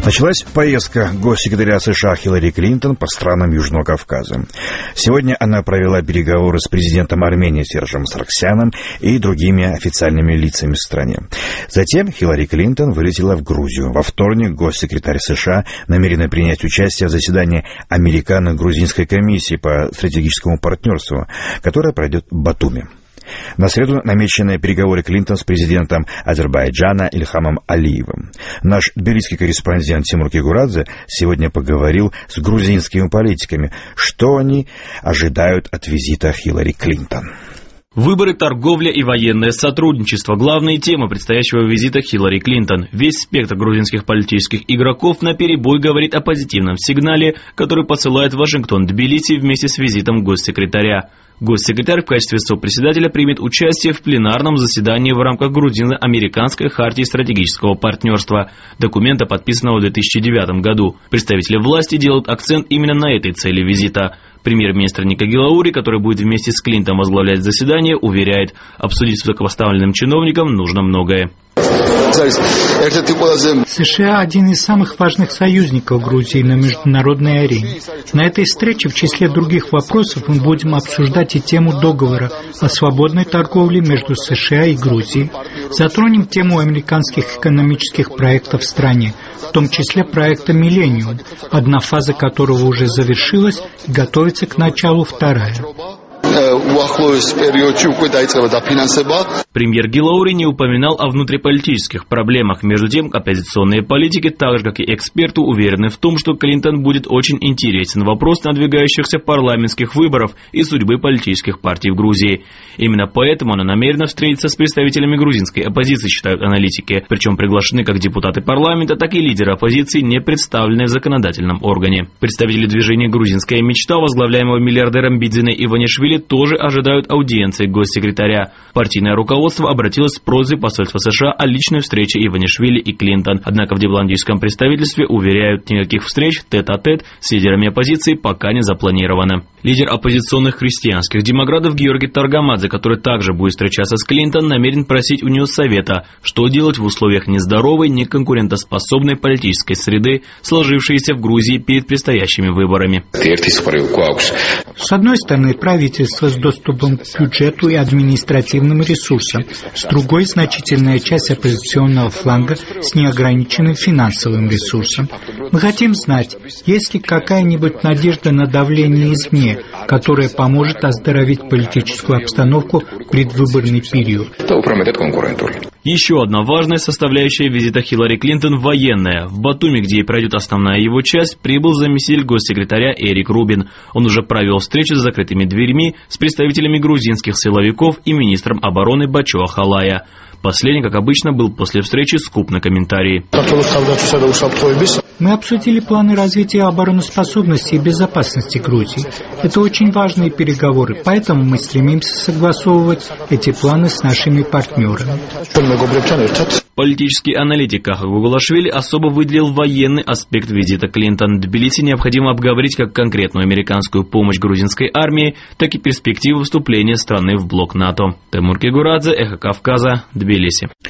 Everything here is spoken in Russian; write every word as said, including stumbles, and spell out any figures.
Началась поездка госсекретаря США Хиллари Клинтон по странам Южного Кавказа. Сегодня она провела переговоры с президентом Армении Сержем Саргсяном и другими официальными лицами в стране. Затем Хиллари Клинтон вылетела в Грузию. Во вторник госсекретарь США намерена принять участие в заседании Американо-грузинской комиссии по стратегическому партнерству, которое пройдет в Батуми. На среду намечены переговоры Клинтон с президентом Азербайджана Ильхамом Алиевым. Наш тбилисский корреспондент Тимур Кигурадзе сегодня поговорил с грузинскими политиками, что они ожидают от визита Хиллари Клинтон. Выборы, торговля и военное сотрудничество – главные темы предстоящего визита Хиллари Клинтон. Весь спектр грузинских политических игроков наперебой говорит о позитивном сигнале, который посылает Вашингтон Тбилиси вместе с визитом госсекретаря. Госсекретарь в качестве сопредседателя примет участие в пленарном заседании в рамках грузино-американской хартии стратегического партнерства, документа, подписанного в две тысячи девятом году. Представители власти делают акцент именно на этой цели визита. Премьер-министр Ника Гилаури, который будет вместе с Клинтон возглавлять заседание, уверяет, обсудить с высокопоставленным чиновником нужно многое. США – один из самых важных союзников Грузии на международной арене. На этой встрече в числе других вопросов мы будем обсуждать и тему договора о свободной торговле между США и Грузией. Затронем тему американских экономических проектов в стране, в том числе проекта «Миллениум», одна фаза которого уже завершилась и готовится к началу вторая. Премьер Гилаури не упоминал о внутриполитических проблемах. Между тем, оппозиционные политики, так же как и эксперты, уверены в том, что Клинтон будет очень интересен вопрос надвигающихся парламентских выборов и судьбы политических партий в Грузии. Именно поэтому она намерена встретиться с представителями грузинской оппозиции, считают аналитики. Причем приглашены как депутаты парламента, так и лидеры оппозиции, не представленные в законодательном органе. Представители движения «Грузинская мечта», возглавляемого миллиардером Бидзиной Иванишвили, тоже ожидают аудиенции госсекретаря. Партийное руководство обратилось с просьбой посольства США о личной встрече Иванишвили и Клинтон. Однако в дипломатическом представительстве уверяют, никаких встреч тет-а-тет с лидерами оппозиции пока не запланировано. Лидер оппозиционных христианских демократов Георгий Таргамадзе, который также будет встречаться с Клинтон, намерен просить у нее совета, что делать в условиях нездоровой, неконкурентоспособной политической среды, сложившейся в Грузии перед предстоящими выборами. С одной стороны, правительство с доступом к бюджету и административным ресурсам, с другой – значительная часть оппозиционного фланга с неограниченным финансовым ресурсом. Мы хотим знать, есть ли какая-нибудь надежда на давление извне, которое поможет оздоровить политическую обстановку в предвыборный период. Еще одна важная составляющая визита Хиллари Клинтон – военная. В Батуми, где и пройдет основная его часть, прибыл заместитель госсекретаря Эрик Рубин. Он уже провел встречу с закрытыми дверьми с представителями грузинских силовиков и министром обороны Бачо Ахалая. Последний, как обычно, был после встречи скуп на комментарии. Мы обсудили планы развития обороноспособности и безопасности Грузии. Это очень важные переговоры, поэтому мы стремимся согласовывать эти планы с нашими партнерами. Политический аналитик Каха Гугулашвили особо выделил военный аспект визита Клинтон. Тбилиси необходимо обговорить как конкретную американскую помощь грузинской армии, так и перспективы вступления страны в блок НАТО. Тимур Кигурадзе, Эхо Кавказа, Тбилиси.